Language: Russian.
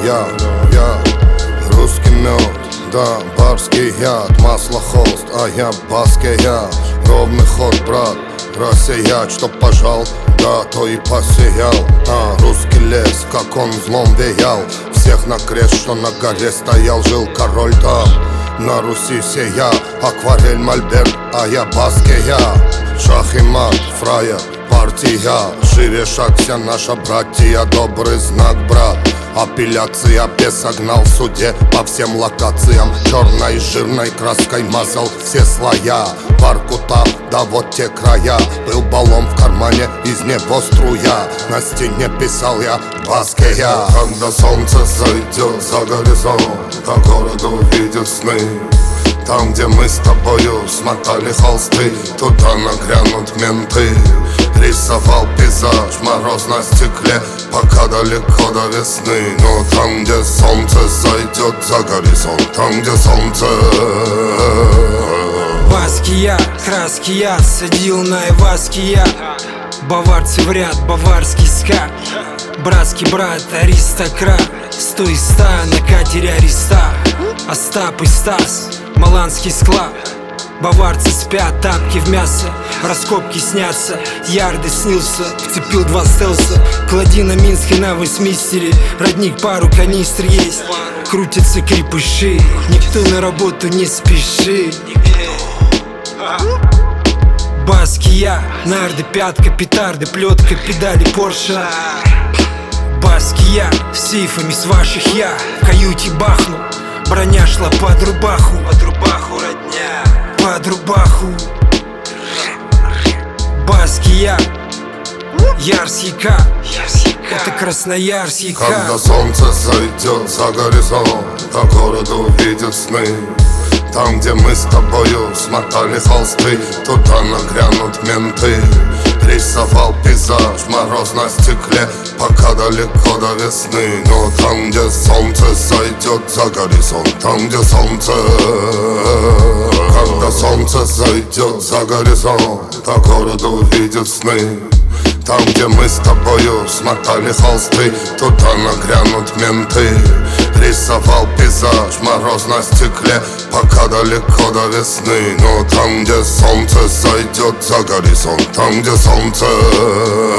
я русский мед, да, барский яд, масло холст, а я басский я. Ровный ход, брат, рассеять, что пожал, да, то и посеял. Русский лес, как он злом веял, всех на крест, что на горе стоял, жил король там. На Руси сея, акварель, мольберт, а я басский я. Шах и мат, фраер, партия, шире шаг, вся наша братья, добрый знак, брат. Апелляция, бес согнал в суде по всем локациям. Черной жирной краской мазал все слоя. Воркута, да вот те края. Был баллон в кармане, из него струя. На стене писал я басский я. Когда солнце зайдет за горизонт, а город увидит сны. Там, где мы с тобою смотали холсты, туда нагрянут менты. Рисовал пейзаж, мороз на стекле, пока далеко до весны. Но там, где солнце зайдет за горизонт, там, где солнце. Баски я, краски я, садил на Иваски я. Баварцы в ряд, баварский ска. Братский брат, аристократ. 100 из 100 на катере Ариста. Остап и Стас, маланский склад. Баварцы спят, тапки в мясо. Раскопки снятся, ярды снился. Вцепил 2 стелса. Клади на Минске на Вестминстере. Родник, пару канистр есть. Крутятся крепыши, никто на работу не спешит. Баски я, нарды, пятка, петарды, плетка, педали, Порше. Баски я, с сейфами с ваших я. В каюте бахну, броня шла под рубаху. Под рубаху, родня, под рубаху. Баски я, Ярсика, это Красноярсика. Когда солнце зайдет за горизонт, а город увидит сны. Там, где мы с тобою смотали холсты, туда нагрянут менты. Рисовал пейзаж, мороз на стекле, пока далеко до весны. Но там, где солнце зайдет за горизонт, там, где солнце. Когда солнце зайдет за горизонт, а город увидит сны. Там, где мы с тобою смотали холсты, туда нагрянут менты. Рисовал пейзаж, мороз на стекле, пока далеко до весны. Но там, где солнце зайдет за горизонт, там, где солнце.